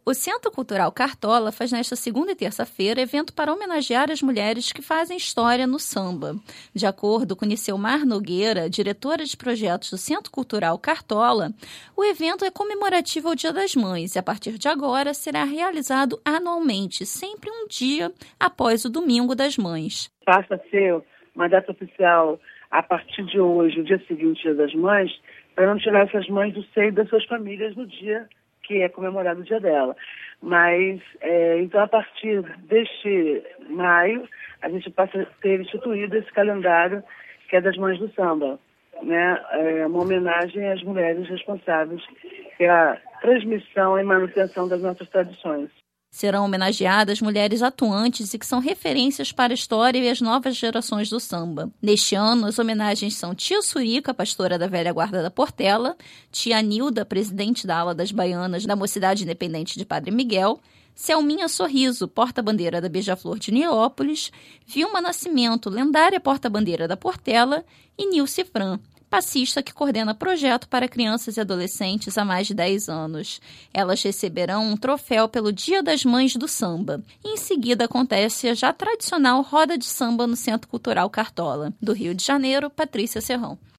O Centro Cultural Cartola faz nesta segunda e terça-feira evento para homenagear as mulheres que fazem história no samba. De acordo com Nicilmar Nogueira, diretora de projetos do Centro Cultural Cartola, o evento é comemorativo ao Dia das Mães e, a partir de agora, será realizado anualmente, sempre um dia após o Domingo das Mães. Passa a ser uma data oficial a partir de hoje, o dia seguinte, Dia das Mães, para não tirar essas mães do seio das suas famílias no dia que é comemorado o dia dela. Mas, então, a partir deste maio, a gente passa a ter instituído esse calendário que é das Mães do Samba, né? É uma homenagem às mulheres responsáveis pela transmissão e manutenção das nossas tradições. Serão homenageadas mulheres atuantes e que são referências para a história e as novas gerações do samba. Neste ano, as homenagens são Tia Surica, pastora da velha guarda da Portela, Tia Nilda, presidente da ala das baianas da Mocidade Independente de Padre Miguel, Selminha Sorriso, porta-bandeira da Beija-Flor de Nilópolis, Vilma Nascimento, lendária porta-bandeira da Portela, e Nilce Fran, passista que coordena projeto para crianças e adolescentes há mais de 10 anos. Elas receberão um troféu pelo Dia das Mães do Samba. E em seguida acontece a já tradicional roda de samba no Centro Cultural Cartola. Do Rio de Janeiro, Patrícia Serrão.